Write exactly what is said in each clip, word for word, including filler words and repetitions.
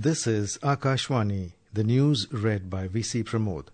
This is Akashvani, the news read by V C Pramod.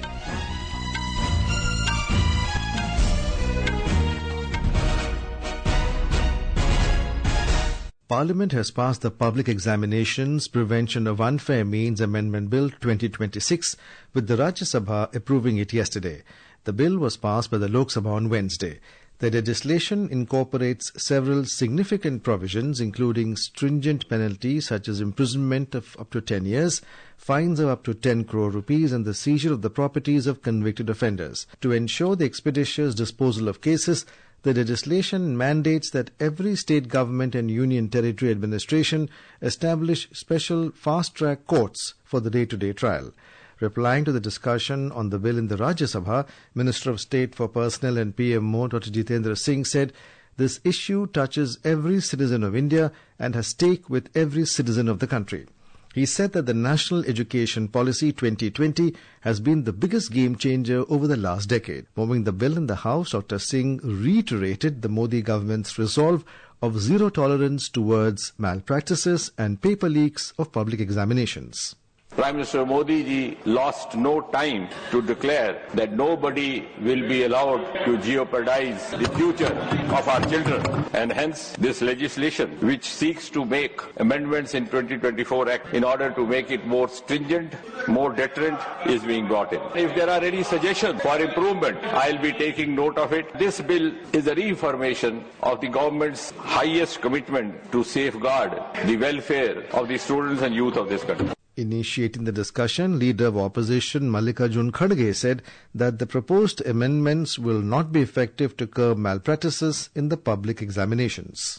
Parliament has passed the Public Examinations Prevention of Unfair Means Amendment Bill twenty twenty-six, with the Rajya Sabha approving it yesterday. The bill was passed by the Lok Sabha on Wednesday. The legislation incorporates several significant provisions, including stringent penalties such as imprisonment of up to ten years, fines of up to ten crore rupees, and the seizure of the properties of convicted offenders. To ensure the expeditious disposal of cases, the legislation mandates that every state government and union territory administration establish special fast-track courts for the day-to-day trial. Replying to the discussion on the bill in the Rajya Sabha, Minister of State for Personnel and P M O Doctor Jitendra Singh said, "This issue touches every citizen of India and has stake with every citizen of the country." He said that the National Education Policy twenty twenty has been the biggest game changer over the last decade. Moving the bill in the House, Doctor Singh reiterated the Modi government's resolve of zero tolerance towards malpractices and paper leaks of public examinations. Prime Minister Modi ji lost no time to declare that nobody will be allowed to jeopardize the future of our children, and hence this legislation, which seeks to make amendments in twenty twenty-four Act in order to make it more stringent, more deterrent, is being brought in. If there are any suggestions for improvement, I'll be taking note of it. This bill is a reaffirmation of the government's highest commitment to safeguard the welfare of the students and youth of this country. Initiating the discussion, Leader of Opposition Mallikarjun Kharge said that the proposed amendments will not be effective to curb malpractices in the public examinations.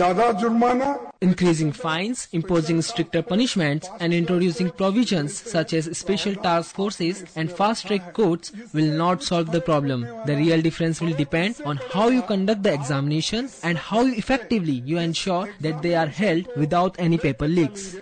Increasing fines, imposing stricter punishments, and introducing provisions such as special task forces and fast-track courts will not solve the problem. The real difference will depend on how you conduct the examination and how effectively you ensure that they are held without any paper leaks.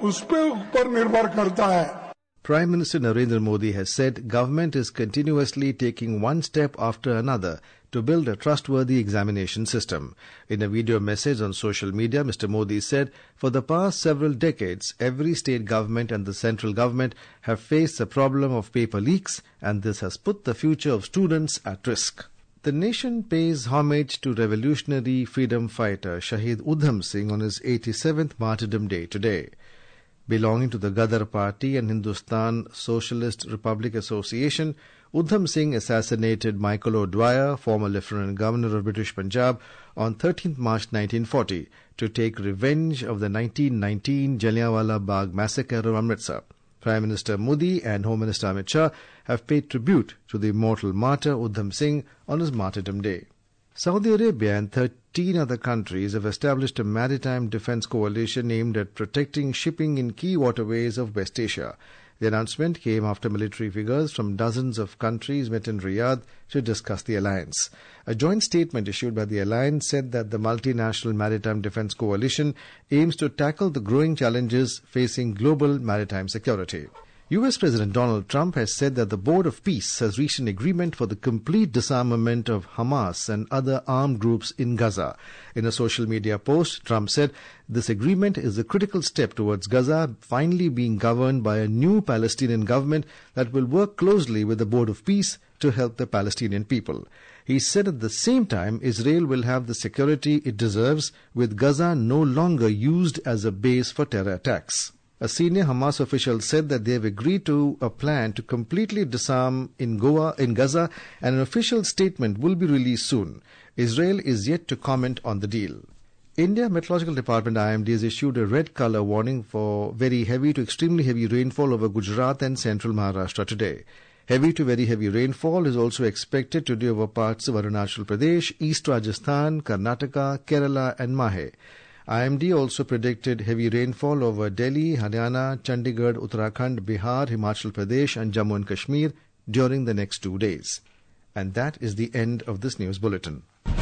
Prime Minister Narendra Modi has said government is continuously taking one step after another to build a trustworthy examination system. In a video message on social media, Mister Modi said, "For the past several decades, every state government and the central government have faced the problem of paper leaks, and this has put the future of students at risk." The nation pays homage to revolutionary freedom fighter Shahid Udham Singh on his eighty-seventh Martyrdom Day today. Belonging to the Gadar Party and Hindustan Socialist Republic Association, Udham Singh assassinated Michael O'Dwyer, former Lieutenant Governor of British Punjab, on thirteenth March nineteen forty to take revenge of the nineteen nineteen Jallianwala Bagh massacre of Amritsar. Prime Minister Modi and Home Minister Amit Shah have paid tribute to the immortal martyr Udham Singh on his Martyrdom Day. Saudi Arabia and thirteen other countries have established a maritime defense coalition aimed at protecting shipping in key waterways of West Asia. The announcement came after military figures from dozens of countries met in Riyadh to discuss the alliance. A joint statement issued by the alliance said that the multinational maritime defense coalition aims to tackle the growing challenges facing global maritime security. U S President Donald Trump has said that the Board of Peace has reached an agreement for the complete disarmament of Hamas and other armed groups in Gaza. In a social media post, Trump said, "This agreement is a critical step towards Gaza finally being governed by a new Palestinian government that will work closely with the Board of Peace to help the Palestinian people." He said at the same time, Israel will have the security it deserves, with Gaza no longer used as a base for terror attacks. A senior Hamas official said that they have agreed to a plan to completely disarm in Goa, in Gaza, and an official statement will be released soon. Israel is yet to comment on the deal. India Meteorological Department I M D has issued a red color warning for very heavy to extremely heavy rainfall over Gujarat and central Maharashtra today. Heavy to very heavy rainfall is also expected today over parts of Arunachal Pradesh, East Rajasthan, Karnataka, Kerala and Mahe. I M D also predicted heavy rainfall over Delhi, Haryana, Chandigarh, Uttarakhand, Bihar, Himachal Pradesh and Jammu and Kashmir during the next two days. And that is the end of this news bulletin.